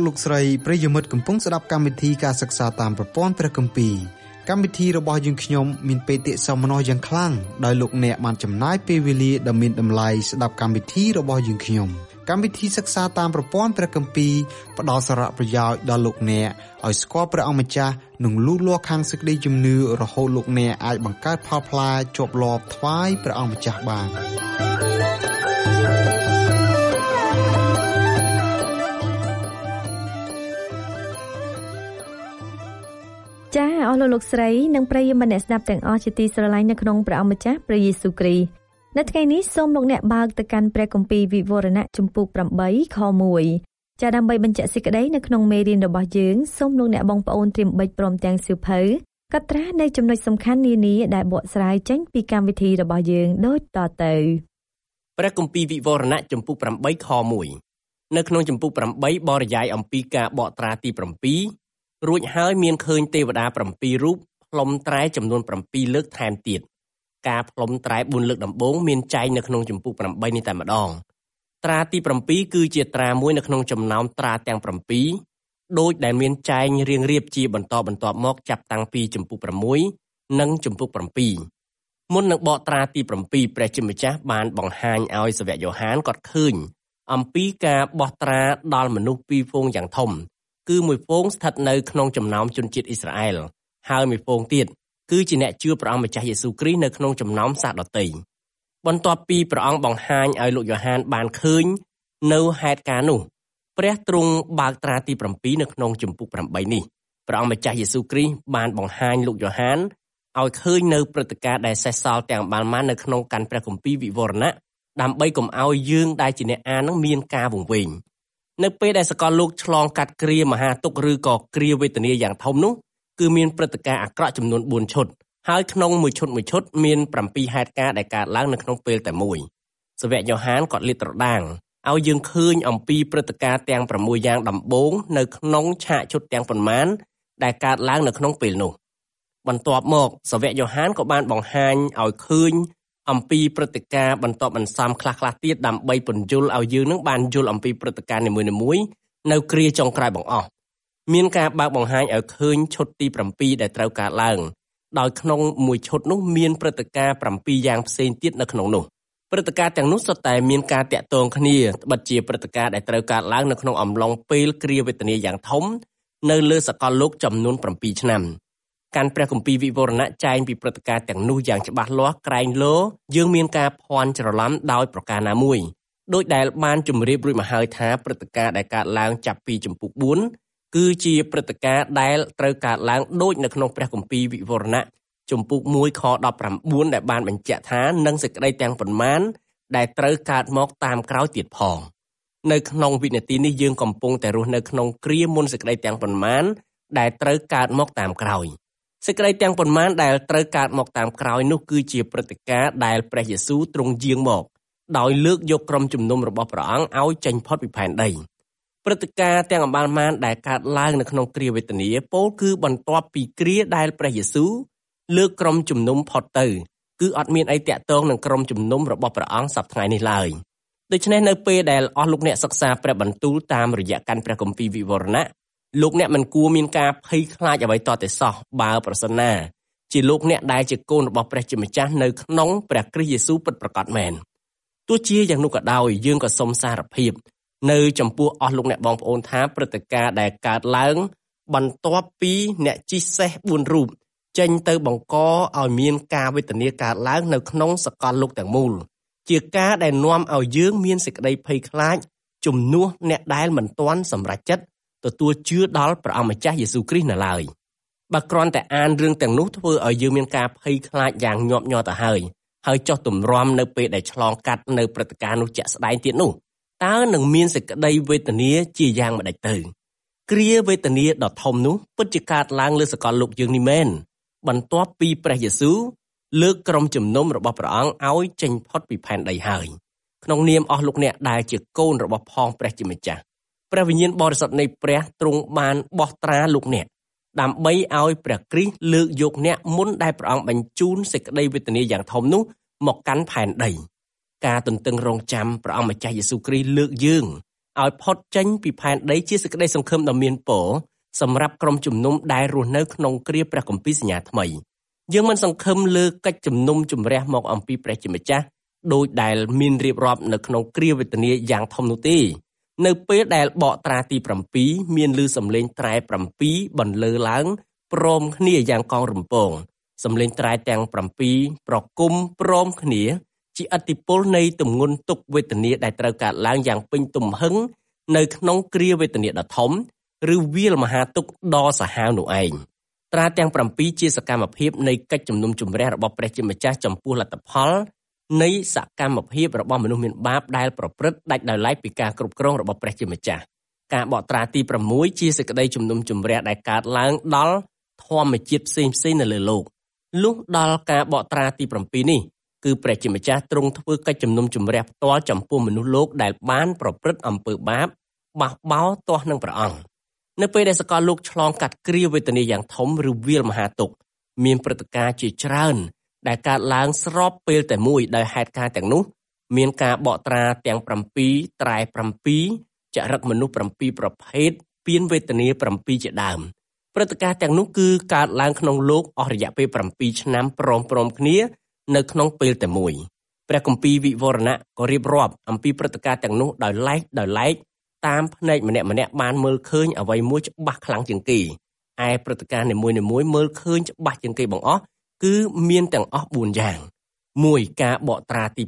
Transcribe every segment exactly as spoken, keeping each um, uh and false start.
លោកស្រីប្រិយមិត្តកំពុងស្ដាប់កម្មវិធីការសិក្សាតាមប្រព័ន្ធព្រះគម្ពីរកម្មវិធីរបស់យើងខ្ញុំមានបេតិសោមនស្សយ៉ាងខ្លាំងដោយលោកអ្នកបានចំណាយពេលវេលាដ៏មានតម្លៃស្ដាប់កម្មវិធីរបស់យើងខ្ញុំកម្មវិធីសិក្សាតាមប្រព័ន្ធព្រះគម្ពីរផ្ដល់សារៈប្រយោជន៍ដល់លោកអ្នកឲ្យស្គាល់ព្រះអង្គម្ចាស់និងលូតលាស់ខាងសេចក្តីជំនឿរហូតលោកអ្នកអាចបង្កើតផលផ្លែជាប់លាប់ថ្វាយព្រះអង្គម្ចាស់បានចាអស់លោកលោកស្រីនិងប្រិយមិត្តអ្នកស្ដាប់ទាំងអស់ជាទីស្រឡាញ់នៅក្នុងព្រះអង្គម្ចាស់ព្រះយេស៊ូវគ្រីស្ទនៅថ្ងៃនេះសូមលោកអ្នកបើកទៅកាន់ព្រះគម្ពីរវិវរណៈជំពូកប្រាំបីខមួយចាដើម្បីបញ្ជាក់សេចក្តីនៅក្នុងមេរៀនរបស់យើងសូមលោកអ្នកបងប្អូនត្រៀមបិចព្រមទាំងសៀវភៅកត់ត្រានៅចំណុចសំខាន់នានាដែលបកស្រាយចេញពីកម្មវិធីរបស់យើងដូចតទៅព្រះគម្ពីរវិវរណៈជំពូកប្រាំបីខមួយនៅក្នុងជំពូកប្រាំបីបរិយាយអំពីការបកត្រាទី7រួចហើយមានឃើញទេវតា7រូបផ្លុំត្រែចំនួន7លើកថែមទៀតការផ្លុំត្រែ4លើកដំបូងមានចែងនៅក្នុងជំពូកប្រាំបីនេះតែម្ដងត្រាទី7គឺជាត្រាមួយនៅក្នុងចំណោមត្រាទាំង7ដូចដែលមានចែងរៀងរៀបជាបន្តបន្ទាប់មកចាប់តាំងពីជំពូក6និងជំពូក7មុននឹងបកត្រាទី7ព្រះជាម្ចាស់បានបង្ហាញឲ្យសាវកយ៉ូហានគាត់ឃើញអំពីការបោះត្រាដល់មនុស្សពីរហ្វូងយ៉ាងធំគឺមួយហ្វូងស្ថិតនៅក្នុងចំណោមជនជាតិអ៊ីស្រាអែលហើយមួយហ្វូងទៀតគឺជាអ្នកជឿព្រះអង្គម្ចាស់យេស៊ូវគ្រីស្ទនៅក្នុងចំណោមសាសដទៃបន្ទាប់ពីព្រះអង្គបង្ហាញឲ្យលោកយ៉ូហានបានឃើញនៅហេតុការណ៍នោះព្រះទ្រង់បើកត្រាទី7នៅក្នុងជំពូកប្រាំបីនេះព្រះអង្គម្ចាស់យេស៊ូវគ្រីស្ទបានបង្ហាញលោកយ៉ូហានឲ្យឃើញនៅព្រឹត្តិការណ៍ដែលសេសសល់ទាំងបានមកនៅក្នុងកាន់ព្រះគម្ពីរវិវរណៈដើម្បីកុំឲ្យយើងដែលជាអ្នកអាននឹងមានការវង្វេងនៅពេលដែលសកលលោកឆ្លងកាត់គ្រាមហាទុក្ខឬក៏គ្រាវេទនាយ៉ាងធំនោះគឺមានព្រឹត្តិការណ៍អាក្រក់ចំនួន4ឈុតហើយក្នុងមួយឈុតមួយឈុតមាន7ហេតុការណ៍ដែលកើតឡើងនៅក្នុងពេលតែមួយសាវកយ៉ូហានក៏លាតត្រដាងឲ្យយើងឃើញអំពីព្រឹត្តិការណ៍ទាំង6យ៉ាងដំបូងនៅក្នុងឆាកឈុតទាំងប៉ុន្មានដែលកើតឡើងនៅក្នុងពេលនោះបន្ទាប់មកសាវកយ៉ូហានក៏បានបង្ហាញឲ្យឃើញអំពីព្រឹត្តិការណ៍បន្តបន្សំខ្លះៗទៀតដើម្បីពន្យល់ឲ្យយើងនឹងបានយល់អំពីព្រឹត្តិការណ៍នីមួយៗនៅគ្រាចុងក្រោយបង្អស់មានការបើកបង្ហាញឲ្យឃើញឈុតទី7ដែលត្រូវកើតឡើងដោយក្នុងមួយឈុតនោះមានព្រឹត្តិការណ៍7យ៉ាងផ្សេងទៀតនៅក្នុងនោះព្រឹត្តិការណ៍ទាំងនោះសុទ្ធតែមានការតាក់ទងគ្នាត្បិតជាព្រឹត្តិការណ៍ដែលត្រូវកើតឡើងនៅក្នុងអំឡុងពេលគ្រាវេទនាយ៉ាងធំនៅលើសកលលោកចំនួន7ឆ្នាំកាន់ព្រះគម្ពីរវិវរណៈចែងពីព្រឹត្តិការណ៍ទាំងនោះយ៉ាងច្បាស់លាស់ក្រែងលោយើងមានការភ័ន្តច្រឡំដោយប្រការណាមួយដោយដែលបានជម្រាបរួចមកហើយថាព្រឹត្តិការណ៍ដែលកើតឡើងចាប់ពីជំពូក4គឺជាព្រឹត្តិការណ៍ដែលត្រូវកើតឡើងដូចនៅក្នុងព្រះគម្ពីរវិវរណៈជំពូក1ខដប់ប្រាំបួនដែលបានបញ្ជាក់ថានឹងសេចក្តីទាំងប៉ុន្មានដែលត្រូវកើតមកតាមក្រោយទៀតផងនៅក្នុងវិនាទីនេះយើងកំពុងតែរស់នៅក្នុងគ្រាមុនសេចក្តីទាំងប៉ុន្មានដែលត្រូវកើតមកតាមក្រោយសេចក្តីទាំងប៉ុន្មានដែលត្រូវកើតមកតាមក្រោយនោះគឺជាព្រឹត្តិការណ៍ដែលព្រះយេស៊ូវទ្រង់យាងមកដោយលើកយកក្រុមជំនុំរបស់ព្រះអង្គឲ្យចេញផុតពីផែនដីព្រឹត្តិការណ៍ទាំងអម្បាលម៉ានដែលកើតឡើងនៅក្នុងគ្រាវេទនាពោលគឺបន្ទាប់ពីគ្រាដែលព្រះយេស៊ូវលើកក្រុមជំនុំផុតទៅគឺអត់មានអីតាក់ទងនឹងក្រុមជំនុំរបស់ព្រះអង្គសប្តាហ៍នេះឡើយដូច្នេះនៅពេលដែលអស់លោកអ្នកសិក្សាព្រះបន្ទូលតាមរយៈកាន់ព្រះគម្ពីរវិវរណៈលោកអ្នកមិនគួរមានការភ័យខ្លាចអ្វីតតែសោះបើប្រសិនណាជាលោកអ្នកដែលជាកូនរបស់ព្រះជាម្ចាស់នៅក្នុងព្រះគ្រីស្ទយេស៊ូវពិតប្រាកដមែនទោះជាយ៉ាងនោះក៏ដោយយើងក៏សូមសារភាពនៅចំពោះអស់លោកអ្នកបងប្អូនថាព្រឹត្តិការណ៍ដែលកើតឡើងបន្ទាប់ពីអ្នកជិះសេះ4រូបចេញទៅបង្កឲ្យមានការវេទនាកើតឡើងនៅក្នុងសកលលោកទាំងមូលជាការដែលនាំឲ្យយើងមានសេចក្តីភ័យខ្លាចជំនួសអ្នកដែលមិនទាន់សម្រេចចិត្តទទួលជឿដល់ព្រះអង្គម្ចាស់យេស៊ូវគ្រីស្ទនៅឡើយបើគ្រាន់តែអានរឿងទាំងនោះធ្វើឲ្យយើងមានការភ័យខ្លាចយ៉ាងញាប់ញ័រទៅហើយហើយចុះទម្រាំនៅពេលដែលឆ្លងកាត់នៅព្រឹត្តិការណ៍នោះជាក់ស្ដែងទៀតនោះតើនឹងមានសេចក្តីវេទនាជាយ៉ាងម្ដេចទៅគ្រាវេទនាដ៏ធំនោះពិតជាកើតឡើងលើសកលលោកយើងនេះមែនបន្ទាប់ពីព្រះយេស៊ូវលើកក្រុមជំនុំរបស់ព្រះអង្គឲ្យចេញផុតពីផែនដីហើយក្នុងនាមអស់លោកអ្នកដែលជាកូនរបស់ផងព្រះជាម្ចាស់ព្រះវិញ្ញាណបរិសុទ្ធនៃព្រះទ្រង់បានបោះត្រាលោកអ្នកដើម្បីឲ្យព្រះគ្រីស្ទលើកយកអ្នកមុនដែលព្រះអង្គបញ្ជូនសេចក្តីវេទនាយ៉ាងធំនោះមកកាន់ផែនដីការទន្ទឹងរង់ចាំព្រះអង្គម្ចាស់យេស៊ូវគ្រីស្ទលើកយើងឲ្យផុតចេញពីផែនដីជាសេចក្តីសង្ឃឹមដ៏មានពរសម្រាប់ក្រុមជំនុំដែលរស់នៅក្នុងគ្រាព្រះគម្ពីរសញ្ញាថ្មីយើងមិនសង្ឃឹមលើកិច្ចជំនុំជម្រះមកអំពីព្រះជាម្ចាស់ដោយដែលមានរៀបរាប់នៅក្នុងគ្រាវេទនាយ៉ាងធំនោះទេនៅពេលដែលបកត្រាទី7មានឮសំឡេងត្រែ7បន្លឺឡើងព្រមគ្នាយ៉ាងកងរំពងសំឡេងត្រែទាំង7ប្រគំព្រមគ្នាជាឥទ្ធិពលនៃទម្ងន់ទុក្ខវេទនាដែលត្រូវកើតឡើងយ៉ាងពេញទំហឹងនៅក្នុងគ្រាវេទនាដ៏ធំឬវាលមហាទុក្ខដ៏សាហាវនោះឯងត្រាទាំង7ជាសកម្មភាពនៃកិច្ចជំនុំជម្រះរបស់ព្រះជាម្ចាស់ចំពោះលទ្ធផលនៃសកម្មភាពរបស់មនុស្សមានបាបដែលប្រព្រឹត្តដាច់ដោយឡែកពីការគ្រប់គ្រងរបស់ព្រះជាម្ចាស់ការបកត្រាទី6ជាសេចក្តីជំនុំជម្រះដែលកើតឡើងដល់ធម្មជាតិផ្សេងផ្សេងនៅលើលោកលុះដល់ការបកត្រាទី7នេះគឺព្រះជាម្ចាស់ទ្រង់ធ្វើកិច្ចជំនុំជម្រះផ្ទាល់ចំពោះមនុស្សលោកដែលបានប្រព្រឹត្តអំពើបាបបះបោរទាស់នឹងព្រះអង្គនៅពេលដែលសកលលោកឆ្លងកាត់គ្រាវេទនាយ៉ាងធំឬវាលមហាទុក្ខមានព្រឹត្តិការណ៍ជាច្រើនដែលកើតឡើងស្របពេលតែមួយដោយហេតុការណ៍ទាំងនោះមានការបកត្រាទាំង7ត្រែ7ចរិតមនុស្ស7ប្រភេទពៀនវេទនា7ជាដើមព្រឹត្តិការណ៍ទាំងនោះគឺកើតឡើងក្នុងលោកអស់រយៈពេល7ឆ្នាំព្រមព្រមគ្នានៅក្នុងពេលតែមួយព្រះគម្ពីរវិវរណៈក៏រៀបរាប់អំពីព្រឹត្តិការណ៍ទាំងនោះដោយឡែកដោយឡែកតាមភ្នែកម្នាក់ម្នាក់បានមើលឃើញអ្វីមួយច្បាស់ខ្លាំងជាងគេឯព្រឹត្តិការណ៍នីមួយៗមើលឃើញច្បាស់ជាងគេបង្អស់គឺមានទាំងអស់បួនយ៉ាងមួយការបកត្រាទី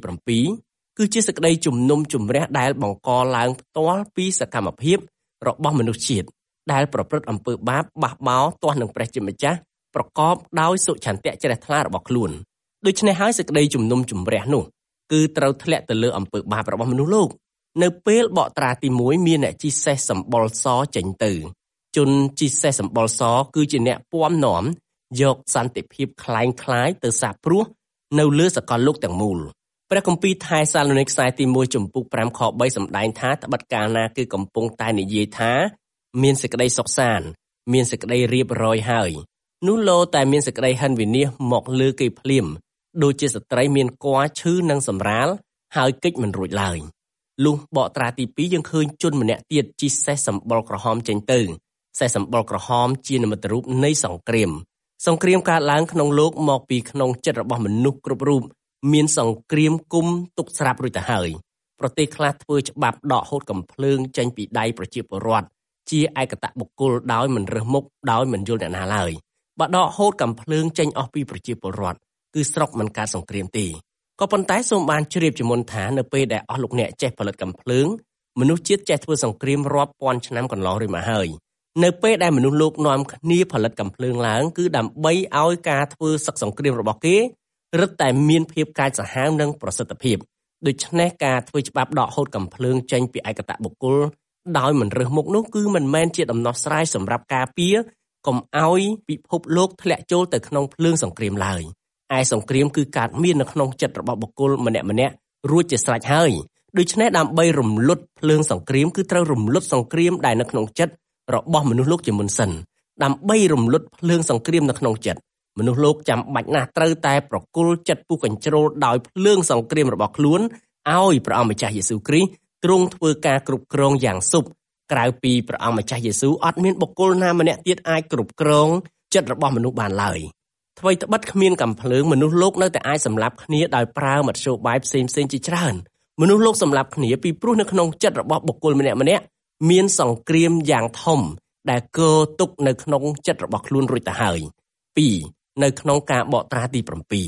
7គឺជាសេចក្តីជំនុំជម្រះដែលបង្កឡើងផ្ទាល់ពីសកម្មភាពរបស់មនុស្សជាតិដែលប្រព្រឹត្តអំពើបាបបះបោរទាស់នឹងព្រះជាម្ចាស់ប្រកបដោយសុឆន្ទៈជ្រះថ្លារបស់ខ្លួនដូច្នេះហើយសេចក្តីជំនុំជម្រះនោះគឺត្រូវធ្លាក់ទៅលើអំពើបាបរបស់មនុស្សលោកនៅពេលបកត្រាទី1មានអ្នកជិះសេះសម្បុរសចេញទៅជនជិះសេះសម្បុរសគឺជាអ្នកពំនាំយកសន្តិភាពคล้ายคล้ายទៅសាបព្រោះនៅលើសកលលោកទាំងមូលព្រះគម្ពីរថេសាឡូនីកខ្សែទី1ចំពុក5ខ3សម្ដែងថាត្បិតកាលណាគឺកំពុងតែនិយាយថាមានសេចក្តីសុខសាន្តមានសេចក្តីរៀបរយហើយនោះលោតែមានសេចក្តីហិនវិនាសមកលើគេភ្លាមដូចជាស្ត្រីមានគភ៌ឈឺនិងសម្រាលហើយកិច្ចមិនរួចឡើយលុះបកត្រាទី2យើងឃើញជនម្នាក់ទៀតជិះសេះសម្បុរក្រហមចេញទៅសេះសម្បុរក្រហមជានិមិត្តរូបនៃសង្គ្រាមសង្គ្រាមកើតឡើងក្នុងលោកមកពីក្នុងចិត្តរបស់មនុស្សគ្រប់រូបមានសង្គ្រាមគុំទុកស្រាប់រួចទៅហើយប្រទេសខ្លះធ្វើច្បាប់ដកហូតកំភ្លើងចេញពីដៃប្រជាពលរដ្ឋជាឯកតបុគ្គលដោយមិនរើសមុខដោយមិនយល់អ្នកណាឡើយបើដកហូតកំភ្លើងចេញអស់ពីប្រជាពលរដ្ឋគឺស្រុកមិនកើតសង្គ្រាមទេក៏ប៉ុន្តែសូមបានជ្រាបជាមុនថានៅពេលដែលអស់លោកអ្នកចេះផលិតកំភ្លើងមនុស្សជាតិចេះធ្វើសង្គ្រាមរាប់ពាន់ឆ្នាំកន្លងរួចមកហើយនៅពេលដែលមនុស្សលោកនាំគ្នាផលិតកំភ្លើងឡើងគឺដើម្បីឲ្យការធ្វើសឹកសង្គ្រាមរបស់គេរឹតតែមានភាពកាចសាហាវនិងប្រសិទ្ធភាពដូច្នេះការធ្វើច្បាប់ដកហូតកំភ្លើងចេញពីឯកតបុគ្គលដោយមិនរើសមុខនោះគឺមិនមែនជាដំណោះស្រាយសម្រាប់ការពារកុំឲ្យពិភពលោកធ្លាក់ចូលទៅក្នុងភ្លើងសង្គ្រាមឡើយឯសង្គ្រាមគឺកើតមាននៅក្នុងចិត្តរបស់បុគ្គលម្នាក់ម្នាក់រួចជាស្រេចហើយដូច្នេះដើម្បីរំលត់ភ្លើងសង្គ្រាមគឺត្រូវរំលត់សង្គ្រាមដែលនៅក្នុងចិត្តរបស់មនុស្សលោកជាមុនសិនដើម្បីរំលត់ភ្លើងសង្គ្រាមនៅក្នុងចិត្តមនុស្សលោកចាំបាច់ណាស់ត្រូវតែប្រគល់ចិត្តពុះកញ្ជ្រោលដោយភ្លើងសង្គ្រាមរបស់ខ្លួនឲ្យព្រះអង្គម្ចាស់យេស៊ូវគ្រីស្ទទ្រង់ធ្វើការគ្រប់គ្រងយ៉ាងស៊ុបក្រៅពីព្រះអង្គម្ចាស់យេស៊ូវអត់មានបុគ្គលណាម្នាក់ទៀតអាចគ្រប់គ្រងចិត្តរបស់មនុស្សបានឡើយថ្មីត្បិតគ្មានកំភ្លើងមនុស្សលោកនៅតែអាចសម្លាប់គ្នាដោយប្រើមធ្យោបាយផ្សេងផ្សេងជាច្រើនមនុស្សលោកសម្លាប់គ្នាពីព្រោះនៅក្នុងចិត្តរបស់បុគ្គលម្នាក់ម្នាក់មានសង្គ្រាមយ៉ាងធំដែលកើទុកនៅក្នុងចិត្តរបស់ខ្លួនរួចទៅហើយពីរនៅក្នុងការបកត្រាទី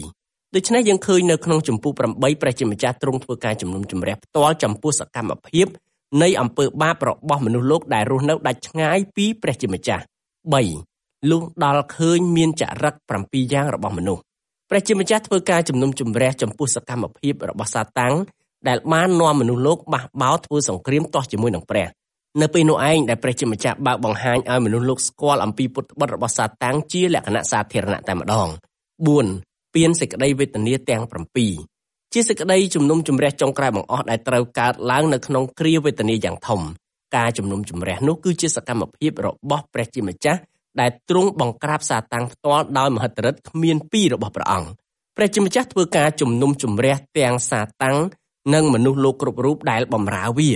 7ដូច្នេះយើងឃើញនៅក្នុងចំពុក8ព្រះជាម្ចាស់ទ្រង់ធ្វើការជំនុំជម្រះផ្ទាល់ចំពោះសកម្មភាពនៃអំពើបាបរបស់មនុស្សលោកដែលរស់នៅដាច់ឆ្ងាយពីព្រះជាម្ចាស់បីលុះដល់ឃើញមានចរិត7យ៉ាងរបស់មនុស្សព្រះជាម្ចាស់ធ្វើការជំនុំជម្រះចំពោះសកម្មភាពរបស់សាតាំងដែលបាននាំមនុស្សលោកបះបោរធ្វើសង្គ្រាមទាស់ជាមួយនឹងព្រះនៅពេលនោះឯងដែលព្រះជាម្ចាស់បើកបង្ហាញឲ្យមនុស្សលោកស្គាល់អំពីពុតត្បិតរបស់សាតាំងជាលក្ខណៈសាធារណៈតែម្ដងបួនពៀនសេចក្តីវេទនាទាំង7ជាសេចក្តីជំនុំជម្រះចុងក្រោយបង្អស់ដែលត្រូវកើតឡើងនៅក្នុងគ្រាវេទនាយ៉ាងធំការជំនុំជម្រះនោះគឺជាសកម្មភាពរបស់ព្រះជាម្ចាស់ដែលទ្រង់បង្ក្រាបសាតាំងផ្ទាល់ដោយមហិទ្ធិឫទ្ធិគ្មានពីររបស់ព្រះអង្គព្រះជាម្ចាស់ធ្វើការជំនុំជម្រះទាំងសាតាំងនិងមនុស្សលោកគ្រប់រូបដែលបម្រើវា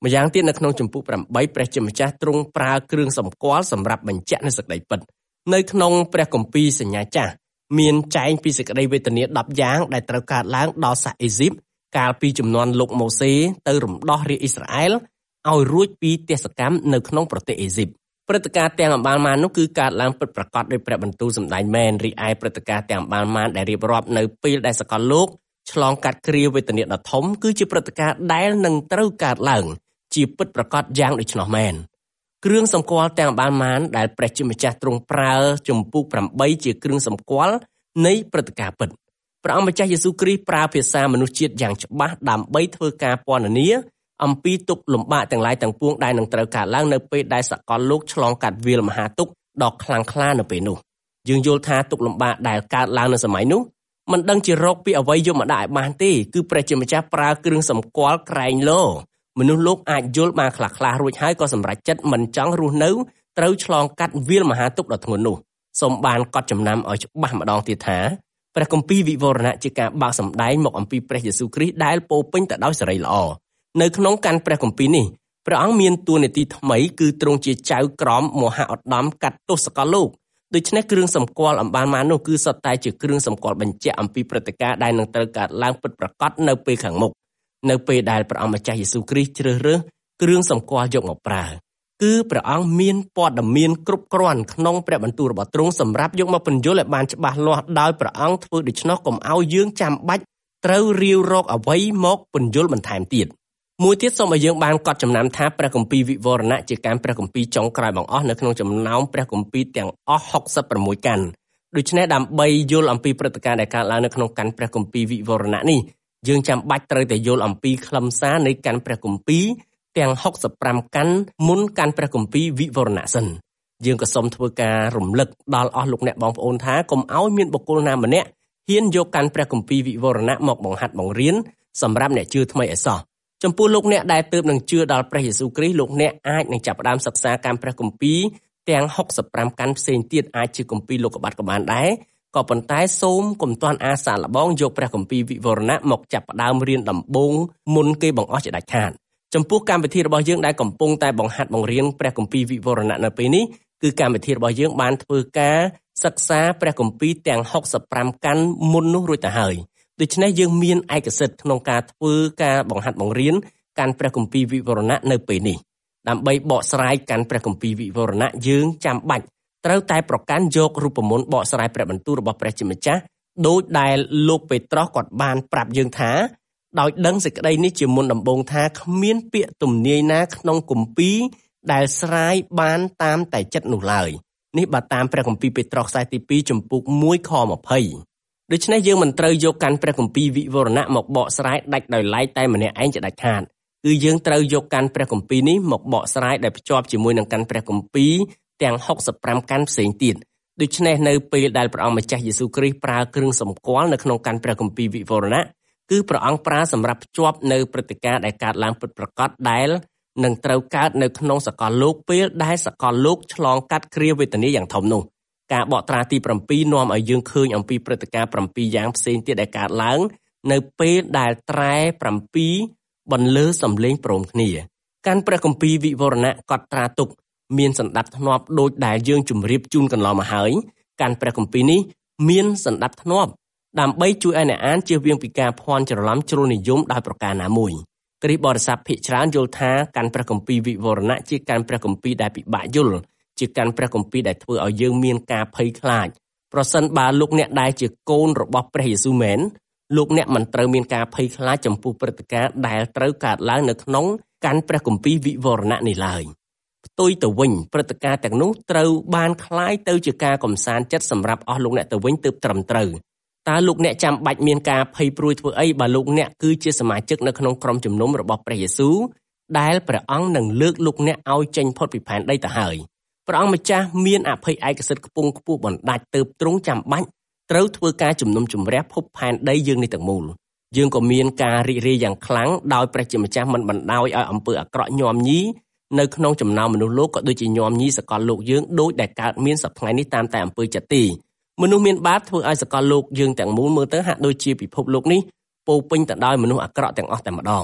ម្យ៉ាងទៀតនៅក្នុងជំពូកប្រាំបីព្រះជាម្ចាស់ទ្រង់ប្រើគ្រឿងសម្គាល់សម្រាប់បញ្ជាក់នូវសេចក្តីពិតនៅក្នុងព្រះគម្ពីរសញ្ញាចាស់មានចែងពីសេចក្តីវេទនាដប់យ៉ាងដែលត្រូវកើតឡើងដល់សាសអេស៊ីបកាលពីជំនាន់លោកម៉ូសេទៅរំដោះរាជអ៊ីស្រាអែលឲ្យរួចពីទេសកម្មនៅក្នុងប្រទេសអេស៊ីបព្រឹត្តិការណ៍ទាំងអម្បាលម៉ាននោះគឺកើតឡើងពិតប្រាកដដោយព្រះបន្ទូលសម្ដែងមែនរីឯព្រឹត្តិការណ៍ទាំងអម្បាលម៉ានដែលរៀបរាប់នៅពេលដែលសកលលោកឆ្លងកាត់គ្រាវេទនាដ៏ធំគឺជាព្រឹត្តិការណ៍ដែលនឹងត្រូវកើតឡើងជាពិតប្រាកដយ៉ាងដូច្នោះមែនគ្រឿងសម្គាល់ទាំងអម្បាលម៉ានដែលព្រះជាម្ចាស់ទ្រង់ប្រើជំពូកប្រាំបីជាគ្រឿងសម្គាល់នៃព្រឹត្តិការណ៍ពិតព្រះអង្គម្ចាស់យេស៊ូវគ្រីស្ទប្រើភាសាមនុស្សជាតិយ៉ាងច្បាស់ដើម្បីធ្វើការពណ៌នាអំពីទុក្ខលំបាកទាំងឡាយទាំងពួងដែលនឹងត្រូវកើតឡើងនៅពេលដែលសកលលោកឆ្លងកាត់វាលមហាទុក្ខដ៏ខ្លាំងក្លានៅពេលនោះយើងយល់ថាទុក្ខលំបាកដែលកើតឡើងនៅសម័យនោះមិនដឹងជារកពីអ្វីយកមកដាក់ឲ្យបានទេគឺព្រះជាម្ចាស់ប្រើគ្រឿងសម្គាល់ក្រែងលោមនុស្សលោកអាចយល់បានខ្លះៗរួចហើយក៏សម្រេចចិត្តមិនចង់រស់នៅត្រូវឆ្លងកាត់វាលមហាទុក្ខដ៏ធ្ងន់នោះសូមបានកត់ចំណាំឲ្យច្បាស់ម្ដងទៀតថាព្រះគម្ពីរវិវរណៈជាការបើកសម្ដែងមកអំពីព្រះយេស៊ូវគ្រីស្ទដែលពោពេញទៅដោយសេរីល្អនៅក្នុងកាន់ព្រះគម្ពីរនេះព្រះអង្គមានតួនាទីថ្មីគឺទ្រង់ជាចៅក្រមមហាឧត្តមកាត់ទោសសកលលោកដូច្នេះគ្រឿងសម្គាល់អម្បាលម៉ាននោះគឺសុទ្ធតែជាគ្រឿងសម្គាល់បញ្ជាក់អំពីព្រឹត្តិការណ៍ដែលនឹងត្រូវកើតឡើងពិតប្រាកដនៅពេលខាងមុខនៅពេលដែលព្រះអង្គម្ចាស់យេស៊ូវគ្រីស្ទជ្រើសរើសគ្រឿងសម្គាល់យកមកប្រើគឺព្រះអង្គមានព័ត៌មានគ្រប់គ្រាន់ក្នុងព្រះបន្ទូលរបស់ទ្រង់សម្រាប់យកមកពន្យល់ឲ្យបានច្បាស់លាស់ដោយព្រះអង្គធ្វើដូច្នោះកុំឲ្យយើងចាំបាច់ត្រូវរាវរកអ្វីមកពន្យល់បន្ថែមទៀតមួយទៀតសូមឲ្យយើងបានកត់ចំណាំថាព្រះគម្ពីរវិវរណៈជាការព្រះគម្ពីរចុងក្រោយបង្អស់នៅក្នុងចំណោមព្រះគម្ពីរទាំងអស់ហុកសិបប្រាំមួយកាន់ដូច្នេះដើម្បីយល់អំពីព្រឹត្តិការណ៍ដែលកើតឡើងនៅក្នុងកាន់ព្រះគម្ពីរវិវរណៈនេះយើងចាំបាច់ត្រូវតែយល់អំពីខ្លឹមសារនៃកាន់ព្រះគម្ពីរទាំងហុកសិបប្រាំកាន់មុនកាន់ព្រះគម្ពីរវិវរណៈសិនយើងក៏សូមធ្វើការរំលឹកដល់អស់លោកអ្នកបងប្អូនថាកុំឲ្យមានបុគ្គលណាម្នាក់ហ៊ានយកកាន់ព្រះគម្ពីរវិវរណៈមកបង្ហាត់បង្រៀនសម្រាប់អ្នកជឿថ្មីឲ្យសោះចំពោះលោកអ្នកដែលទើបនឹងជឿដល់ព្រះយេស៊ូវគ្រីស្ទលោកអ្នកអាចនឹងចាប់ផ្ដើមសិក្សាកាន់ព្រះគម្ពីរទាំងហុកសិបប្រាំកាន់ផ្សេងទៀតអាចជាគម្ពីរលោកុបាទក៏បានដែរក៏ប៉ុន្តែសូមកុំទាន់អាសាកល្បងយកព្រះគម្ពីរវិវរណៈមកចាប់ផ្ដើមរៀនដំបូងមុនគេបង្អស់ជាដាច់ខាតចំពោះកម្មវិធីរបស់យើងដែលកំពុងតែបង្ហាត់បង្រៀនព្រះគម្ពីរវិវរណៈនៅពេលនេះគឺកម្មវិធីរបស់យើងបានធ្វើការសិក្សាព្រះគម្ពីរទាំងហុកសិបប្រាំកាន់មុននោះរួចទៅហើយដូច្នេះយើងមានឯកសិទ្ធិក្នុងការធ្វើការបង្ហាត់បង្រៀនកាន់ព្រះគម្ពីរវិវរណៈនៅពេលនេះដើម្បីបកស្រាយកាន់ព្រះគម្ពីរវិវរណៈយើងចាំបាច់ត្រូវតែប្រកាន់យករូបមន្តបកស្រាយព្រះបន្ទូលរបស់ព្រះជាម្ចាស់ដោយដែលលោកពេត្រុសគាត់បានប្រាប់យើងថាដោយដឹងសេចក្តីនេះជាមុនដំបូងថាគ្មានពាក្យទំនាយណាក្នុងគម្ពីរដែលស្រាយបានតាមតែចិត្តនោះឡើយនេះបើតាមព្រះគម្ពីរពេត្រុសខ្សែទីពីរចំពុកមួយខម្ភៃដូច្នេះយើងមិនត្រូវយកកាន់ព្រះគម្ពីរវិវរណៈមកបកស្រាយដាច់ដោយឡែកតែម្នាក់ឯងជាដាច់ខាតគឺយើងត្រូវយកកាន់ព្រះគម្ពីរនេះមកបកស្រាយដែលភ្ជាប់ជាមួយនឹងកាន់ព្រះគម្ពីរទាំងហុកសិបប្រាំកាន់ផ្សេងទៀតដូច្នេះនៅពេលដែលព្រះអង្គម្ចាស់យេស៊ូវគ្រីស្ទប្រើគ្រឿងសម្គាល់នៅក្នុងកាន់ព្រះគម្ពីរវិវរណៈគឺព្រះអង្គប្រើសម្រាប់ភ្ជាប់នៅព្រឹត្តិការណ៍ដែលកើតឡើងពិតប្រាកដដែលនឹងត្រូវកើតនៅក្នុងសកលលោកពេលដែលសកលលោកឆ្លងកាត់គ្រាវេទនាយ៉ាងធំនោះការបកត្រាទីប្រាំពីរនាំឲ្យយើងឃើញអំពីព្រឹត្តិការណ៍ប្រាំពីរយ៉ាងផ្សេងទៀតដែលកើតឡើងនៅពេលដែលត្រែប្រាំពីរបន្លឺសំឡេងព្រមគ្នាកាន់ព្រះគម្ពីរវិវរណៈកត់ត្រាទុកមានសណ្ដាប់ធ្នាប់ដូចដែលយើងជម្រាបជូនកន្លងមកហើយកាន់ព្រះគម្ពីរនេះមានសណ្ដាប់ធ្នាប់ដើម្បីជួយឲ្យអ្នកអានជៀសវាងពីការភ័ន្តច្រឡំជ្រុលនិយមដោយប្រការណាមួយគ្រិស្តបរិស័ទភាគច្រើនយល់ថាកាន់ព្រះគម្ពីរវិវរណៈជាកាន់ព្រះគម្ពីរដែលពិបាកយល់ជាកាន់ព្រះគម្ពីរដែលធ្វើឲ្យយើងមានការភ័យខ្លាចប្រសិនបើលោកអ្នកដែលជាកូនរបស់ព្រះយេស៊ូវមែនលោកអ្នកមិនត្រូវមានការភ័យខ្លាចចំពោះព្រឹត្តិការណ៍ដែលត្រូវកើតឡើងនៅក្នុងកាន់ព្រះគម្ពីរវិវរណៈនេះឡើយផ្ទុយទៅវិញព្រឹត្តិការណ៍ទាំងនោះត្រូវបានคล้ายទៅជាការកំសាន្តចិត្តសម្រាប់អស់លោកអ្នកទៅវិញទើបត្រឹមត្រូវតើលោកអ្នកចាំបាច់មានការភ័យព្រួយធ្វើអីបើលោកអ្នកគឺជាសមាជិកនៅក្នុងក្រុមជំនុំរបស់ព្រះយេស៊ូវដែលព្រះអង្គនឹងលើកលោកអ្នកឲ្យចេញផុតពីផែនដីទៅហើយព្រះអង្គម្ចាស់មានអភ័យឯកសិទ្ធិខ្ពង់ខ្ពស់បណ្ដាច់ទើបទ្រង់ចាំបាច់ត្រូវធ្វើការជំនុំជម្រះភពផែនដីយើងនេះទាំងមូលយើងក៏មានការរីករាយយ៉ាងខ្លាំងដោយព្រះជាម្ចាស់មិនបណ្ដោយឲ្យអំពើអាក្រក់ញោមញីនៅក្នុងចំណោមមនុស្សលោកក៏ដូចជាញោមញីសកលលោកយើងដូចដែលកើតមានសប្តាហ៍នេះតាមតែអំពើចិត្តទីមនុស្សមានបាបធ្វើឲ្យសកលលោកយើងទាំងមូលមើលទៅហាក់ដូចជាពិភពលោកនេះពោពេញទៅដោយមនុស្សអាក្រក់ទាំងអស់តែម្ដង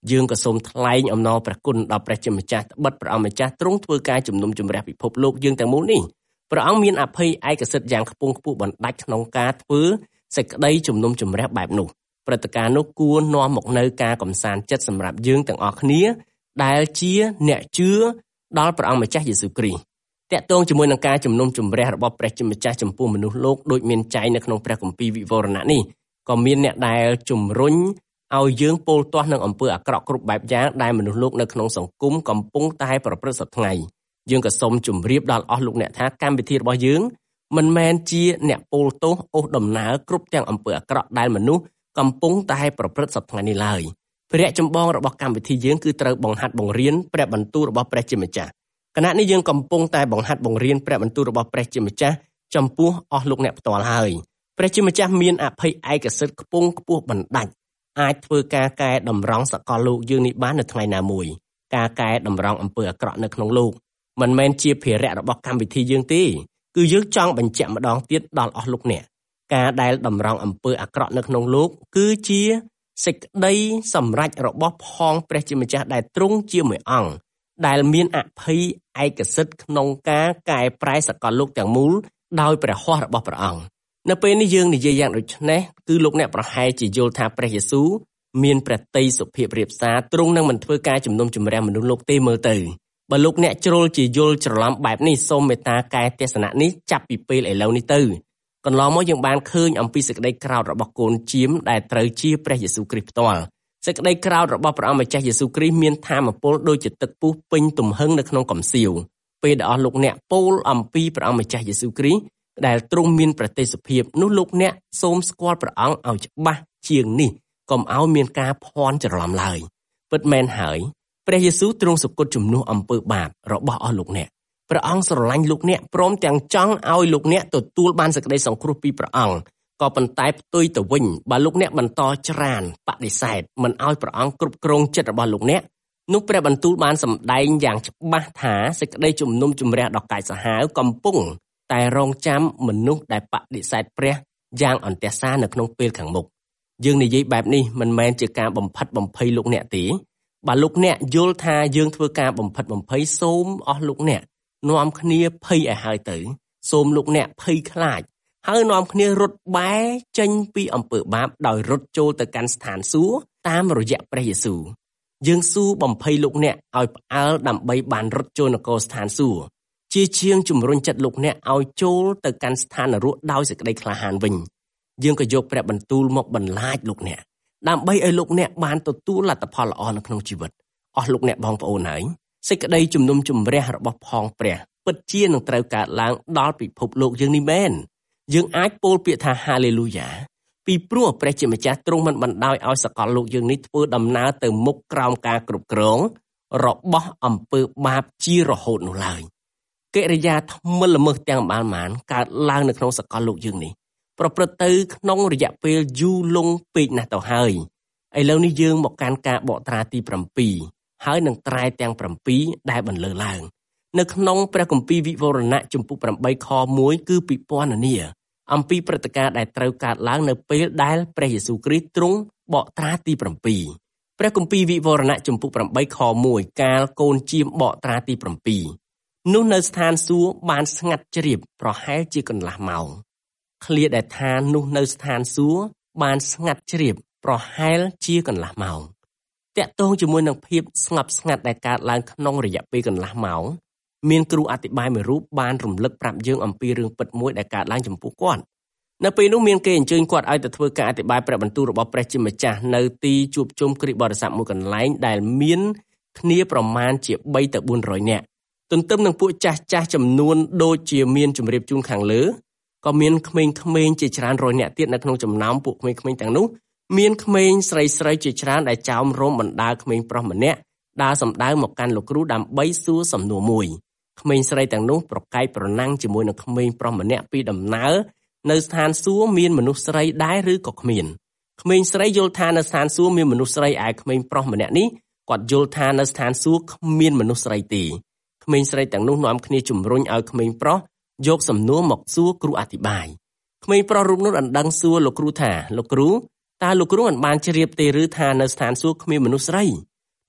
យើងក៏សូមថ្លែងអំណរព្រះគុណដល់ព្រះជាម្ចាស់ត្បិតព្រះអង្គម្ចាស់ទ្រង់ធ្វើការជំនុំជម្រះពិភពលោកយើងទាំងមូលនេះព្រះអង្គមានអភ័យឯកសិទ្ធិយ៉ាងខ្ពង់ខ្ពស់បណ្ដាច់ក្នុងការធ្វើសេចក្តីជំនុំជម្រះបែបនោះព្រឹត្តិការណ៍នោះគួរនាំមកនៅការកំសាន្តចិត្តសម្រាប់យើងទាំងអស់គ្នាដែលជាអ្នកជឿដល់ព្រះអង្គម្ចាស់យេស៊ូវគ្រីស្ទតាក់ទងជាមួយនឹងការជំនុំជម្រះរបស់ព្រះជាម្ចាស់ចំពោះមនុស្សលោកដូចមានចែងនៅក្នុងព្រះគម្ពីរវិវរណៈនេះក៏មានអ្នកដែលជំរុញឲ្យយើងពោលទាស់នឹងអំពើអាក្រក់គ្រប់បែបយ៉ាងដែលមនុស្សលោកនៅក្នុងសង្គមកំពុងតែប្រព្រឹត្តសពថ្ងៃយើងក៏សូមជម្រាបដល់អស់លោកអ្នកថាកម្មវិធីរបស់យើងមិនមែនជាអ្នកពោលទោសអូសដំណើរគ្រប់ទាំងអំពើអាក្រក់ដែលមនុស្សកំពុងតែប្រព្រឹត្តសពថ្ងៃនេះឡើយព្រះចម្បងរបស់កម្មវិធីយើងគឺត្រូវបង្ហាត់បង្រៀនព្រះបន្ទូលរបស់ព្រះជាម្ចាស់គណៈនេះយើងកំពុងតែបង្ហាត់បង្រៀនព្រះបន្ទូលរបស់ព្រះជាម្ចាស់ចំពោះអស់លោកអ្នកផ្ទាល់ហើយព្រះជាម្ចាស់មានអភ័យឯកសិទ្ធិខ្ពង់ខ្ពស់បណ្ដាច់អាចធ្វើការកែតម្រង់សកលលោកយើងនេះបាននៅថ្ងៃណាមួយការកែតម្រង់អំពើអាក្រក់នៅក្នុងលោកមិនមែនជាភារៈរបស់កម្មវិធីយើងទេគឺយើងចង់បញ្ជាក់ម្ដងទៀតដល់អស់លោកអ្នកការដែលតម្រង់អំពើអាក្រក់នៅក្នុងលោកគឺជាសេចក្តីសម្រេចរបស់ផងព្រះជាម្ចាស់ដែលទ្រង់ជាមួយអង្គដែលមានអភ័យឯកសិទ្ធិក្នុងការកែប្រែសកលលោកទាំងមូលដោយព្រះហស្ថរបស់ព្រះអង្គនៅពេលនេះយើងនិយាយយ៉ាងដូចនេះគឺលោកអ្នកប្រហែលជាយល់ថាព្រះយេស៊ូវមានព្រះទ័យសុភាពរាបសារទ្រង់នឹងមិនធ្វើការជំនុំជម្រះមនុស្សលោកទេមើលទៅបើលោកអ្នកជ្រុលជាយល់ច្រឡំបែបនេះសូមមេត្តាកែទស្សនៈនេះចាប់ពីពេលឥឡូវនេះទៅកន្លងមកយើងបានឃើញអំពីសេចក្តីក្រោធរបស់កូនជាមដែលត្រូវជាព្រះយេស៊ូវគ្រីស្ទផ្ទាល់សេចក្តីក្រោធរបស់ព្រះអង្គម្ចាស់យេស៊ូវគ្រីស្ទមានថាមពលដូចជាទឹកពុះពេញទំហឹងនៅក្នុងកំសៀវពេលដែលអស់លោកអ្នកពោលអំពីព្រះអង្គម្ចាស់យេស៊ូវគ្រីស្ទដែលទ្រង់មានប្រតិភិភាពនោះលោកអ្នកសូមស្គាល់ព្រះអង្គឲ្យច្បាស់ជាងនេះកុំឲ្យមានការភ័ន្តច្រឡំឡើយពិតមែនហើយព្រះយេស៊ូវទ្រង់សុគតជំនួសអំពើបាបរបស់អស់លោកអ្នកព្រះអង្គស្រឡាញ់លោកអ្នកព្រមទាំងចង់ឲ្យលោកអ្នកទទួលបានសេចក្តីសង្គ្រោះពីព្រះអង្គក៏ប៉ុន្តែផ្ទុយទៅវិញបើលោកអ្នកបន្តច្រានបដិសេធមិនឲ្យព្រះអង្គគ្រប់គ្រងចិត្តរបស់លោកអ្នកនោះព្រះបន្ទូលបានសម្ដែងយ៉ាងច្បាស់ថាសេចក្តីជំនុំជម្រះដ៏កាចសាហាវកំពុងតែរងចាំមនុស្សដែលបដិសេធព្រះយ៉ាងអន្ទះសារនៅក្នុងពេលខាងមុខយើងនិយាយបែបនេះមិនមែនជាការបំផិតបំភ័យលោកអ្នកទេបើលោកអ្នកយល់ថាយើងធ្វើការបំផិតបំភ័យសូមអស់លោកអ្នកនាំគ្នាភ័យឲ្យហើយទៅសូមលោកអ្នកភ័យខ្លាចហើយនាំគ្នារត់បែរចេញពីអំពើបាបដោយរត់ចូលទៅកាន់ស្ថានសួគ៌តាមរយៈព្រះយេស៊ូវយើងស៊ូបំភ័យលោកអ្នកឲ្យផ្អើលដើម្បីបានរត់ចូលនគរស្ថានសួគ៌ជាជាងជំរុញចិត្តលោកអ្នកឲ្យចូលទៅកាន់ស្ថាននរកដោយសេចក្តីក្លាហានវិញយើងក៏យកព្រះបន្ទូលមកបន្លាចលោកអ្នកដើម្បីឲ្យលោកអ្នកបានទទួលលទ្ធផលល្អនៅក្នុងជីវិតអស់លោកអ្នកបងប្អូនហើយសេចក្តីជំនុំជម្រះរបស់ផងព្រះពិតជានឹងត្រូវកើតឡើងដល់ពិភពលោកយើងនេះមែនយើងអាចពោលពាក្យថាហាឡេលូយ៉ាពីព្រោះព្រះជាម្ចាស់ទ្រង់មិនបណ្ដោយឲ្យសកលលោកយើងនេះធ្វើដំណើរទៅមុខក្រោមការគ្រប់គ្រងរបស់អំពើបាបជារហូតនោះឡើយកិរិយាថ្មិលល្មើសទាំងបានបានកើតឡើងនៅក្នុងសកលលោកយើងនេះប្រព្រឹត្តទៅក្នុងរយៈពេលយូរលង់ពេកណាស់ទៅហើយឥឡូវនេះយើងមកកាន់ការបកត្រាទី7ហើយនឹងត្រែទាំង7ដែលបន្លឺឡើងនៅក្នុងព្រះគម្ពីរវិវរណៈជំពូក8ខ1គឺពិពណ៌នាអំពីព្រឹត្តិការណ៍ដែលត្រូវកើតឡើងនៅពេលដែលព្រះយេស៊ូវគ្រីស្ទទ្រង់បកត្រាទី7ព្រះគម្ពីរវិវរណៈជំពូក8ខ1កាលកូនជាមបកត្រាទី7នោះនៅស្ថានសួគ៌បានស្ងាត់ជ្រាបប្រហែលជាកន្លះម៉ោងឃ្លាដែលថានោះនៅស្ថានសួគ៌បានស្ងាត់ជ្រាបប្រហែលជាកន្លះម៉ោងតាក់ទងជាមួយនឹងភាពស្ងប់ស្ងាត់ដែលកើតឡើងក្នុងរយៈពេលកន្លះម៉ោងមានគ្រូអធិប្បាយមួយរូបបានរំលឹកប្រាប់យើងអំពីរឿងពិតមួយដែលកើតឡើងចំពោះគាត់នៅពេលនោះមានគេអញ្ជើញគាត់ឲ្យទៅធ្វើការអធិប្បាយព្រះបន្ទូលរបស់ព្រះជាម្ចាស់នៅទីជួបជុំគ្រីស្ទបរិស័ទមួយកន្លែងដែលមានគ្នាប្រមាណជា3ទៅ4រយនាក់ទន្ទឹមនឹងពួកចាស់ចាស់ចំនួនដូចជាមានជម្រាបជូនខាងលើក៏មានក្មេងៗជាច្រើនរយនាក់ទៀតនៅក្នុងចំណោមពួកក្មេងៗទាំងនោះមានក្មេងស្រីស្រីជាច្រើនដែលចោមរោមបណ្ដាលក្មេងប្រុសម្នាក់ដើរសម្ដៅមកកាន់លោកគ្រូដើម្បីសួរសំណួរមួយក្មេងស្រីទាំងនោះប្រកែកប្រណាំងជាមួយនឹងក្មេងប្រុសម្នាក់ពីដំណើរនៅស្ថានសួគ៌មានមនុស្សស្រីដែរឬក៏គ្មានក្មេងស្រីយល់ថានៅស្ថានសួគ៌មានមនុស្សស្រីឯក្មេងប្រុសម្នាក់នេះគាត់យល់ថានៅស្ថានសួគ៌គ្មានមនុស្សស្រីទេក្មេងស្រីទាំងនោះនាំគ្នាជំរុញឲ្យក្មេងប្រុសយកសំណួរមកសួរគ្រូអធិប្បាយក្មេងប្រុសរូបនោះអណ្ដឹងសួរលោកគ្រូថាលោកគ្រូតើលោកគ្រូមិនបានជ្រាបទេឬថានៅស្ថានសួគ៌គ្មានមនុស្សស្រី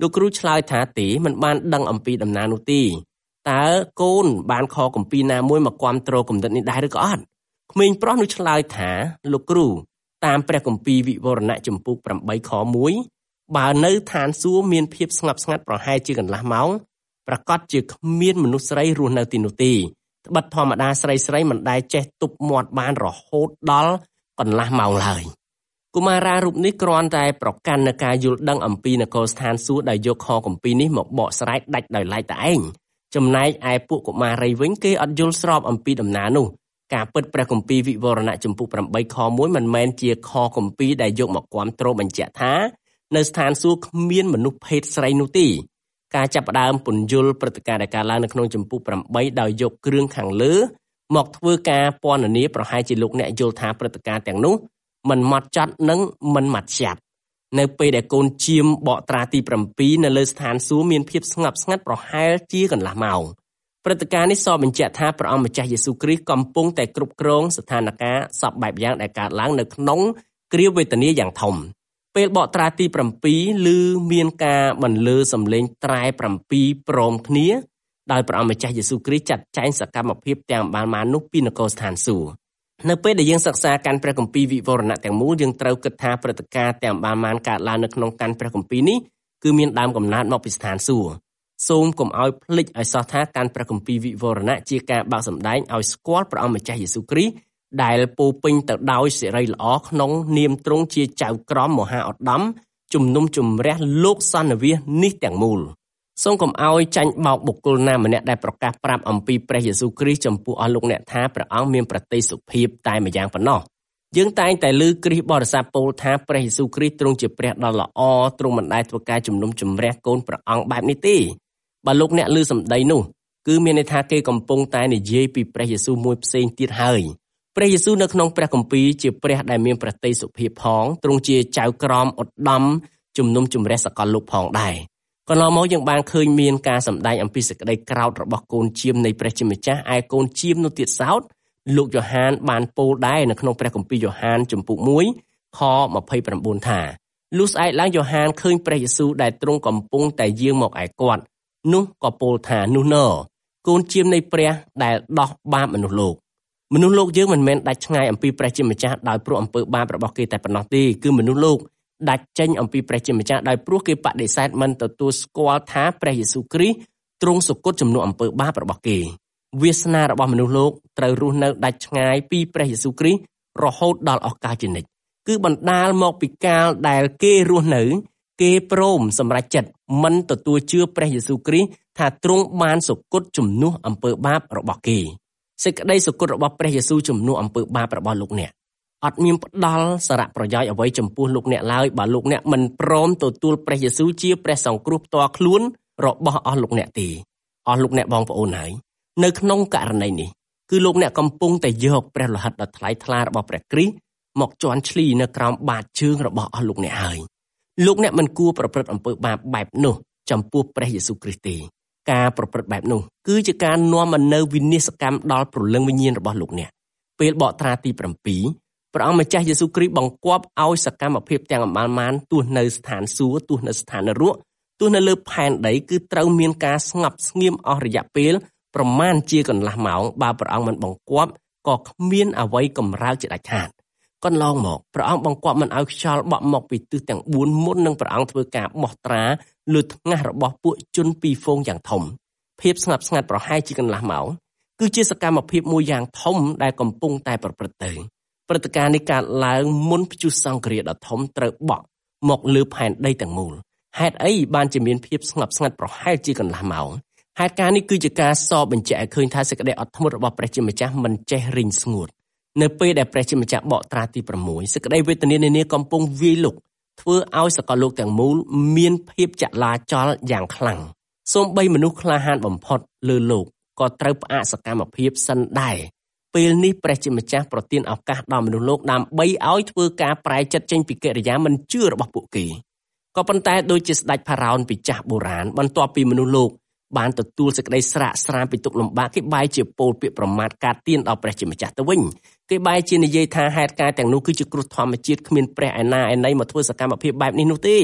លោកគ្រូឆ្លើយថាទេមិនបានដឹងអំពីដំណើរនោះទេតើកូនបានខគម្ពីរណាមួយមកគាំទ្រគំនិតនេះដែរឬក៏អត់ក្មេងប្រុសនោះឆ្លើយថាលោកគ្រូតាមព្រះគម្ពីរវិវរណៈចំពុកប្រាំបីខមួយបើនៅឋានសួគ៌មានភាពស្ងប់ស្ងាត់ប្រហែលជាកន្លះម៉ោងប្រកាសជាគ្មានមនុស្សស្រីរស់នៅទីនោះទេត្បិតធម្មតាស្រីស្រីមិនដែលចេះទប់មាត់បានរហូតដល់កន្លះម៉ោងឡើយកុមារារូបនេះគ្រាន់តែប្រកាន់នៅការយល់ដឹងអំពីនគរស្ថានសួគ៌ដែលយកខគម្ពីរនេះមកបកស្រាយដាច់ដោយឡែកតែឯងចំណែកឯពួកកុមារីវិញគេអត់យល់ស្របអំពីដំណើរនោះការពិតព្រះគម្ពីរវិវរណៈចំពុកប្រាំបីខមួយមិនមែនជាខគម្ពីរដែលយកមកគាំទ្របញ្ជាក់ថានៅស្ថានសួគ៌គ្មានមនុស្សភេទស្រីនោះទេការចាប់ផ្ដើមពន្យល់ព្រឹត្តិការណ៍ដែលកើតឡើងនៅក្នុងចំពុកប្រាំបីដោយយកគ្រឿងខាងលើមកធ្វើការពណ៌នាប្រហែលជាលោកអ្នកយល់ថាព្រឹត្តិការណ៍ទាំងនោះមិនម៉ត់ចត់និងមិនម៉ត់ចត់នៅពេលដែលកូនជៀមបកត្រាទីប្រាំពីរនៅលើស្ថានសួគ៌មានភាពស្ងប់ស្ងាត់ប្រហែលជាកន្លះម៉ោងព្រឹត្តិការណ៍នេះសបញ្ជាក់ថាព្រះអង្គម្ចាស់យេស៊ូវគ្រីស្ទកំពុងតែគ្រប់គ្រងស្ថានភាពសពបែបយ៉ាងដែលកើតឡើងនៅក្នុងគ្រាវេទនាយ៉ាងធំពេលបកត្រាទីប្រាំពីរឬមានការបន្លឺសំឡេងត្រែប្រាំពីរព្រមគ្នាដោយព្រះអង្គម្ចាស់យេស៊ូវគ្រីស្ទចាត់ចែងសកម្មភាពទាំងបានបាននោះពីនគរស្ថានសួគ៌នៅពេលដែលយើងសិក្សាកាន់ព្រះគម្ពីរវិវរណៈទាំងមូលយើងត្រូវគិតថាព្រឹត្តិការណ៍ទាំងបានបានកើតឡើងនៅក្នុងកាន់ព្រះគម្ពីរនេះគឺមានដើមកំណើតមកពីស្ថានសួគ៌សូមកុំឲ្យភ្លេចឲ្យសោះថាកាន់ព្រះគម្ពីរវិវរណៈជាការបើកសម្ដែងឲ្យស្គាល់ព្រះអង្គម្ចាស់យេស៊ូវគ្រីស្ទដែលពោពេញទៅដោយសិរីល្អក្នុងនាមទ្រង់ជាចៅក្រមមហាឧត្តមជំនុំជម្រះលោកសន្និវាសនេះទាំងមូលសូមកុំឲ្យចាញ់បោកបុគ្គលណាម្នាក់ដែលប្រកាសប្រាប់អំពីព្រះយេស៊ូវគ្រីស្ទចំពោះអស់លោកអ្នកថាព្រះអង្គមានប្រតិសុភាពតែម្យ៉ាងប៉ុណ្ណោះយើងតែងតែឮគ្រីស្ទបរិស័ទពោលថាព្រះយេស៊ូវគ្រីស្ទទ្រង់ជាព្រះដ៏ល្អទ្រង់មិនដែលធ្វើការជំនុំជម្រះកូនព្រះអង្គបែបនេះទេបើលោកអ្នកឮសម្ដីនោះគឺមានន័យថាគេកំពុងតែនិយាយពីព្រះយេស៊ូវមួយផ្សេងទៀតហើយព្រះយេស៊ូវនៅក្នុងព្រះគម្ពីរជាព្រះដែលមានប្រតិសុភាពផងទ្រង់ជាចៅក្រមឧត្តមជំនុំជម្រះសកលលោកផងដែរកន្លងមកយើងបានឃើញមានការសម្ដែងអំពីសេចក្តីក្រោធរបស់កូនជៀមនៃព្រះជាម្ចាស់ឯកូនជៀមនោះទៀតសោតលោកយ៉ូហានបានពោលដែរនៅក្នុងព្រះគម្ពីរយ៉ូហានជំពូកមួយខម្ភៃប្រាំបួនថាលុះស្អែកឡើងយ៉ូហានឃើញព្រះយេស៊ូវដែលទ្រង់កំពុងតែយាងមកឯគាត់នោះក៏ពោលថានោះណកូនជៀមនៃព្រះដែលដោះបាបមនុស្សលោកមនុស្សលោកយើងមិនមែនដាច់ឆ្ងាយអំពីព្រះជាម្ចាស់ដោយព្រោះអំពើបាបរបស់គេតែប៉ុណ្ណោះទេគឺមនុស្សលោកដាច់ចេញអំពីព្រះជាម្ចាស់ដោយព្រោះគេបដិសេធមិនទទួលស្គាល់ថាព្រះយេស៊ូវគ្រីស្ទទ្រង់សុគតជំនួសអំពើបាបរបស់គេវាសនារបស់មនុស្សលោកត្រូវរស់នៅដាច់ឆ្ងាយពីព្រះយេស៊ូវគ្រីស្ទរហូតដល់អស់កលជានិច្ចគឺបណ្ដាលមកពីកាលដែលគេរស់នៅគេព្រមសម្រេចចិត្តមិនទទួលជឿព្រះយេស៊ូវគ្រីស្ទថាទ្រង់បានសុគតជំនួសអំពើបាបរបស់គេសេចក្តីសុគតរបស់ព្រះយេស៊ូវជំនួសអំពើបាបរបស់លោកអ្នកអត់មានផ្ដល់សារៈប្រយោជន៍អ្វីចំពោះលោកអ្នកឡើយបើលោកអ្នកមិនព្រមទទួលព្រះយេស៊ូវជាព្រះសង្គ្រោះផ្ទាល់ខ្លួនរបស់អស់លោកអ្នកទេអស់លោកអ្នកបងប្អូនហើយនៅក្នុងករណីនេះគឺលោកអ្នកកំពុងតែយកព្រះលោហិតដ៏ថ្លៃថ្លារបស់ព្រះគ្រីស្ទមកជន់ឈ្លីនៅក្រោមបាតជើងរបស់អស់លោកអ្នកហើយលោកអ្នកមិនគួរប្រព្រឹត្តអំពើបាបបែបនោះចំពោះព្រះយេស៊ូវគ្រីស្ទទេការប្រព្រឹត្តបែបនោះគឺជាការនាំមកនូវវិនាសកម្មដល់ព្រលឹងវិញ្ញាណរបស់លោកអ្នកពេលបកត្រាទីប្រាំពីរព្រះអង្គម្ចាស់យេស៊ូវគ្រីស្ទបង្គាប់ឲ្យសកម្មភាពទាំងអម្បានទោះនៅស្ថានសួគ៌ទោះនៅស្ថាននរកទោះនៅលើផែនដីគឺត្រូវមានការស្ងប់ស្ងៀមអស់រយៈពេលប្រមាណជាកន្លះម៉ោងបើព្រះអង្គមិនបង្គាប់ក៏គ្មានអ្វីកម្រើកជាដាច់ខាតកន្លងមកព្រះអង្គបង្គាប់មិនឲ្យខ្យល់បក់មកពីទិសទាំងបួនមុននឹងព្រះអង្គធ្វើការបោះត្រាលើថ្ងាសរបស់ពួកជនពីរហ្វូងយ៉ាងធំភាពស្ងប់ស្ងាត់ប្រហែលជាកន្លះម៉ោងគឺជាសកម្មភាពមួយយ៉ាងធំដែលកំពុងតែប្រព្រឹត្តទៅព្រឹត្តិការណ៍នេះកើតឡើងមុនព្យុះសង្គ្រាមដ៏ធំត្រូវបក់មកលើផែនដីទាំងមូលហេតុអីបានជាមានភាពស្ងប់ស្ងាត់ប្រហែលជាកន្លះម៉ោងហេតុការណ៍នេះគឺជាការសបបញ្ជាក់ឲ្យឃើញថាសេចក្តីអត់ធ្មត់របស់ព្រះជាម្ចាស់មិនចេះរីងស្ងួតនៅពេលដែលព្រះជាម្ចាស់បកត្រាទីប្រាំមួយសេចក្តីវេទនានានាកំពុងវាយលុកធ្វើឲ្យសកលលោកទាំងមូលមានភាពចលាចលយ៉ាងខ្លាំងសូម្បីមនុស្សក្លាហានបំផុតលើលោកក៏ត្រូវផ្អាកសកម្មភាពសិនដែរពេលនេះព្រះជាម្ចាស់ប្រទានឱកាសដល់មនុស្សលោកដើម្បីឲ្យធ្វើការប្រែចិត្តចេញពីកិរិយាមិនជឿរបស់ពួកគេក៏ប៉ុន្តែដូចជាស្ដេចផារ៉ោនពីចាស់បុរាណបន្ទាប់ពីមនុស្សលោកបានទទួលសេចក្តីស្រាកស្រានពីទុក្ខលំបាកគេបែរជាពោលពាក្យប្រមាថការទានដល់ព្រះជាម្ចាស់ទៅវិញគេបែរជានិយាយថាហេតុការណ៍ទាំងនោះគឺជាគ្រោះធម្មជាតិគ្មានព្រះឯណាឯណីមកធ្វើសកម្មភាពបែបនេះនោះទេ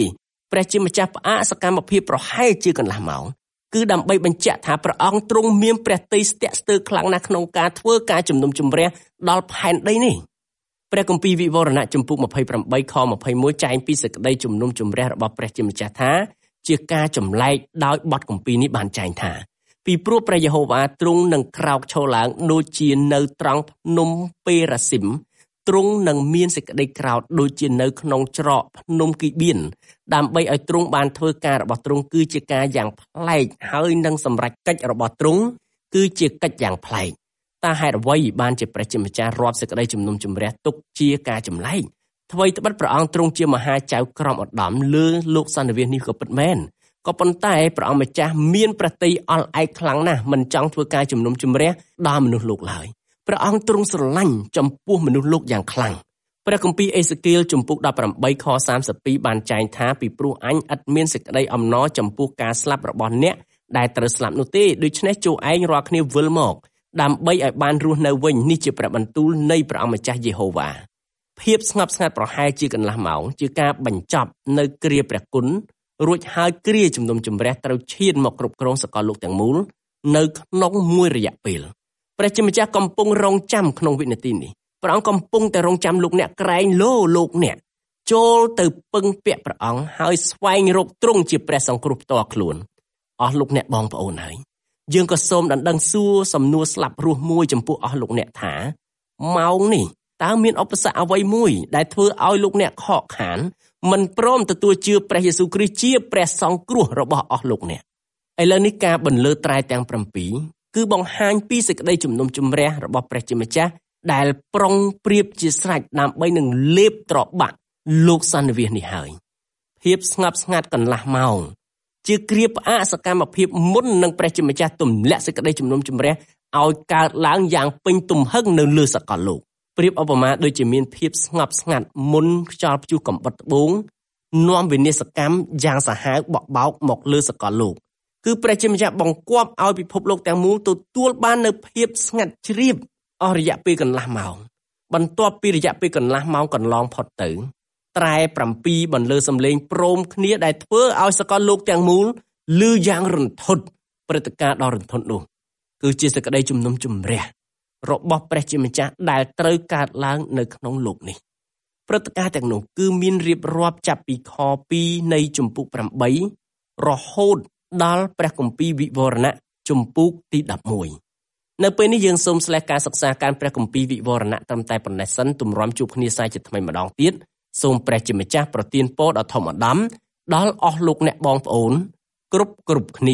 ព្រះជាម្ចាស់ផ្អាកសកម្មភាពប្រហែលជាកន្លះម៉ោងគឺដើម្បីបញ្ជាក់ថាព្រះអង្គទ្រង់មានព្រះទ័យស្ទាក់ស្ទើរខ្លាំងណាស់ក្នុងការធ្វើការជំនុំជម្រះដល់ផែនដីនេះព្រះគម្ពីរវិវរណៈជំពូកម្ភៃប្រាំបីខម្ភៃមួយចែងពីសេចក្តីជំនុំជម្រះរបស់ព្រះជាម្ចាស់ថាជាការចម្លែកដោយបទគម្ពីរនេះបានចែងថាពីព្រោះព្រះយេហូវ៉ាទ្រង់នឹងក្រោកឈរឡើងដូចជានៅត្រង់ភ្នំពេរ៉ាស៊ីមទ្រង់នឹងមានសេចក្តីក្រោធដូចជានៅក្នុងច្រកភ្នំគីបៀនដើម្បីឲ្យទ្រង់បានធ្វើការរបស់ទ្រង់គឺជាការយ៉ាងប្លែកហើយនឹងសម្រេចកិច្ចរបស់ទ្រង់គឺជាកិច្ចយ៉ាងប្លែកតើហេតុអ្វីបានជាព្រះជាម្ចាស់រាប់សេចក្តីជំនុំជម្រះទុកជាការចម្លែកថ្មីត្បិតព្រះអង្គទ្រង់ជាមហាចៅក្រមឧត្តមលើលោកសន្និវាសនេះក៏ពិតមែនក៏ប៉ុន្តែព្រះអង្គម្ចាស់មានព្រះទ័យអល់ឯកខ្លាំងណាស់មិនចង់ធ្វើការជំនុំជម្រះដល់មនុស្សលោកឡើយព្រះអង្គទ្រង់ស្រឡាញ់ចំពោះមនុស្សលោកយ៉ាងខ្លាំងព្រះគម្ពីរអេសេគៀលជំពូកដប់ប្រាំបីខសាមសិបពីរបានចែងថាពីព្រោះអញឥតមានសេចក្តីអំណរចំពោះការស្លាប់របស់អ្នកដែលត្រូវស្លាប់នោះទេដូច្នេះចូលឯងរាល់គ្នាវិលមកដើម្បីឲ្យបានរស់នៅវិញនេះជាព្រះបន្ទូលនៃព្រះអង្គម្ចាស់យេហូវ៉ាភាពស្ងប់ស្ងាត់ប្រហែលជាកន្លះម៉ោងជាការបញ្ចប់នៅគ្រាព្រះគុណរួចហើយគ្រាជំនុំជម្រះត្រូវឈានមកគ្រប់គ្រងសកលលោកទាំងមូលនៅក្នុងមួយរយៈពេលព្រះជាម្ចាស់កំពុងរងចាំក្នុងវិនាទីនេះព្រះអង្គកំពុងតែរងចាំលោកអ្នកក្រែងលោលោកអ្នកចូលទៅពឹងពាក់ព្រះអង្គហើយស្វែងរកទ្រង់ជាព្រះសង្គ្រោះផ្ទាល់ខ្លួនអស់លោកអ្នកបងប្អូនហើយយើងក៏សូមដណ្ដឹងសួរសំណួរស្លាប់រស់មួយចំពោះអស់លោកអ្នកថាម៉ោងនេះតើមានឧបសគ្គអ្វីមួយដែលធ្វើឲ្យលោកអ្នកខកខានមិនព្រមទទួលជឿព្រះយេស៊ូវគ្រីស្ទជាព្រះសង្គ្រោះរបស់អស់លោកអ្នកឥឡូវនេះការបន្លឺត្រែទាំងប្រាំពីរគឺបង្ហាញពីសេចក្តីជំនុំជម្រះរបស់ព្រះជាម្ចាស់ដែលប្រុងប្រៀបជាស្រេចដើម្បីនឹងលេបត្របាក់លោកសន្និវាសនេះហើយភាពស្ងប់ស្ងាត់កន្លះម៉ោងជាគ្រាផ្អាកសកម្មភាពមុននឹងព្រះជាម្ចាស់ទម្លាក់សេចក្តីជំនុំជម្រះឲ្យកើតឡើងយ៉ាងពេញទំហឹងនៅលើសកលលោកប្រៀបឧបមាដូចជាមានភាពស្ងប់ស្ងាត់មុនខ្យល់ព្យុះកំបុតត្បូងនាំវិនាសកម្មយ៉ាងសាហាវបក់បោកមកលើសកលលោកគឺព្រះជាម្ចាស់បង្គាប់ឲ្យពិភពលោកទាំងមូលទទួលបាននូវភាពស្ងាត់ជ្រាបអស់រយៈពេលកន្លះម៉ោងបន្ទាប់ពីរយៈពេលកន្លះម៉ោងកន្លងផុតទៅត្រែប្រាំពីរបន្លឺសំឡេងព្រមគ្នាដែលធ្វើឲ្យសកលលោកទាំងមូលឮយ៉ាងរន្ធត់ព្រឹត្តិការណ៍ដ៏រន្ធត់នោះគឺជាសេចក្តីជំនុំជម្រះរបស់ព្រះជាម្ចាស់ដែលត្រូវកើតឡើងនៅក្នុងលោកនេះព្រឹត្តិការណ៍ទាំងនោះគឺមានរៀបរាប់ចាប់ពីខពីរនៃជំពូកប្រាំបីរហូតដល់ព្រះគម្ពីរវិវរណៈជំពូកទីដប់មួយនៅពេលនេះយើងសូមស្លេះការសិក្សាការព្រះគម្ពីរវិវរណៈត្រឹមតែប៉ុណ្ណេះសិនទម្រាំជួបគ្នាសាជាថ្មីម្ដងទៀតសូមព្រះជាម្ចាស់ប្រទានពរដ៏ធំឧត្តមដល់អស់លោកអ្នកបងប្អូនគ្រប់គ្រប់គ្នា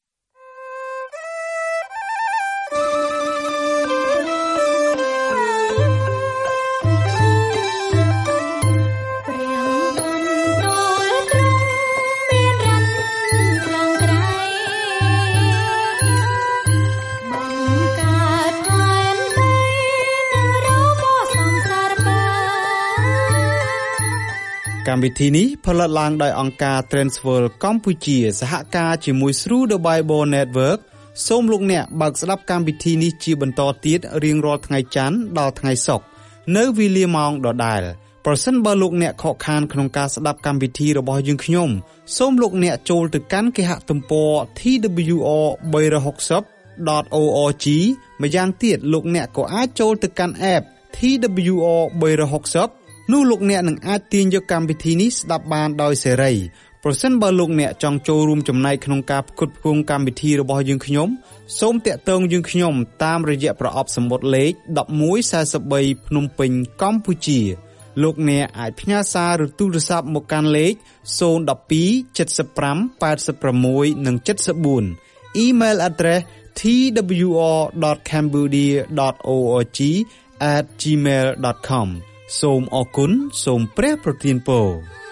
កម្មវិធីនេះផលិតឡើងដោយអង្គការ Transworld កម្ពុជាសហការជាមួយ Through the Bible Network សូមលោកអ្នកបើកស្ដាប់កម្មវិធីនេះជាបន្តទៀតរៀងរាល់ថ្ងៃច័ន្ទដល់ថ្ងៃសុក្រនៅវេលាម៉ោងដដែលប្រសិនបើលោកអ្នកខកខានក្នុងការស្ដាប់កម្មវិធីរបស់យើងខ្ញុំសូមលោកអ្នកចូលទៅកាន់គេហទំព័រ t w r three sixty dot org ម្យ៉ាងទៀតលោកអ្នកក៏អាចចូលទៅកាន់ app ที ดับเบิลยู อาร์ three sixtyនោះលោកអ្នកនឹងអាចទាញយកកម្មវិធីនេះស្ដាប់បានដោយសេរីប្រសិនបើលោកអ្នកចង់ចូលរួមចំណែកក្នុងការផ្គត់ផ្គង់កម្មវិធីរបស់យើងខ្ញុំសូមតាក់ទងយើងខ្ញុំតាមរយៈប្រអប់សំបុត្រលេខone one four threeភ្នំពេញកម្ពុជាលោកអ្នកអាចផ្ញើសារឬទូរស័ព្ទមកកាន់លេខzero one two seven five eight sixនិងseven four Email address t w r dot cambodia dot org at gmail dot com សូមអរគុណសូមព្រះប្រទានពរ